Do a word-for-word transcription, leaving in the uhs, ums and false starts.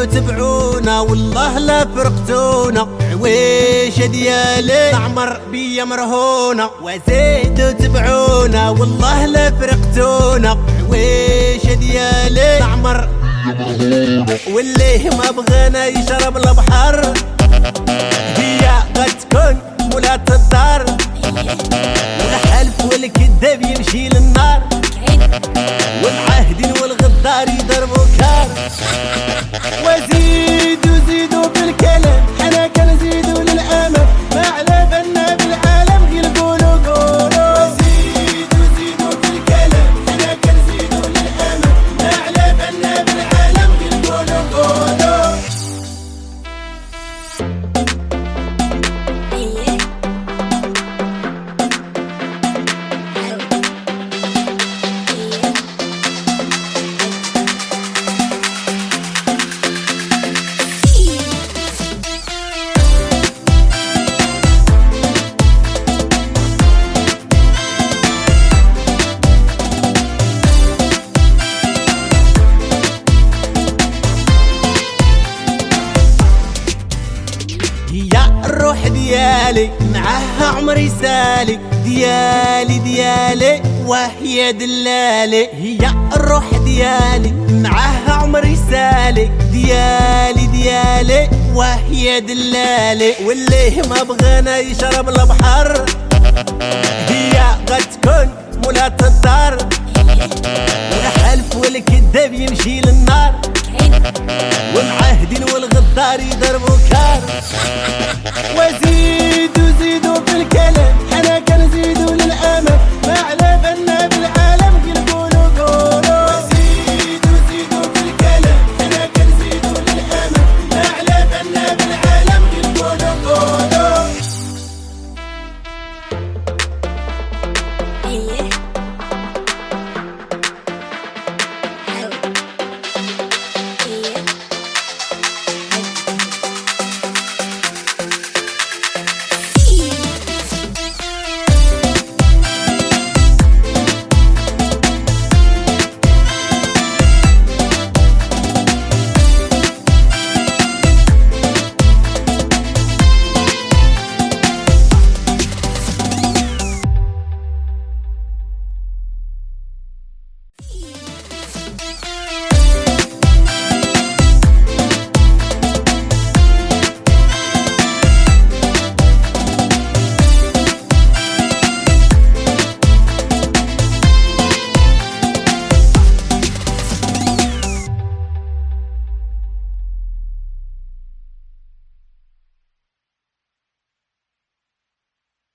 وزيدوا تبعونا والله لا فرقتونا. عويشة ديالي عمر بيا مرهونة، وزيدوا تبعونا والله لا فرقتونا. عويشة ديالي عمر واللي ما بغينا يشرب البحر هي غتكون مولات الدار. والحلف والكذاب يمشي للنار، والعاهدين والغدار يضربوا كار. وزيدوا زيدوا بالكلام حنا كنزيدوا للامام، ما على بالنا بالعالم غير قولوا قولوا. وزيدوا زيدوا بالكلام حنا كنزيدوا للامام، ما على بالنا بالعالم غير قولوا قولوا. هي الروح ديالي معاها عمري سالي، ديالي ديالي وهي دلالي. هي الروح ديالي معاها عمري سالي، ديالي ديالي وهي دلالي. واللي ما بغينا يشرب البحر هي غتكون مولات الدار. والحلف والكذاب يمشي للنار، والعاهدين والغدار يضربوا كار. وزيدوا زيدوا بالكلام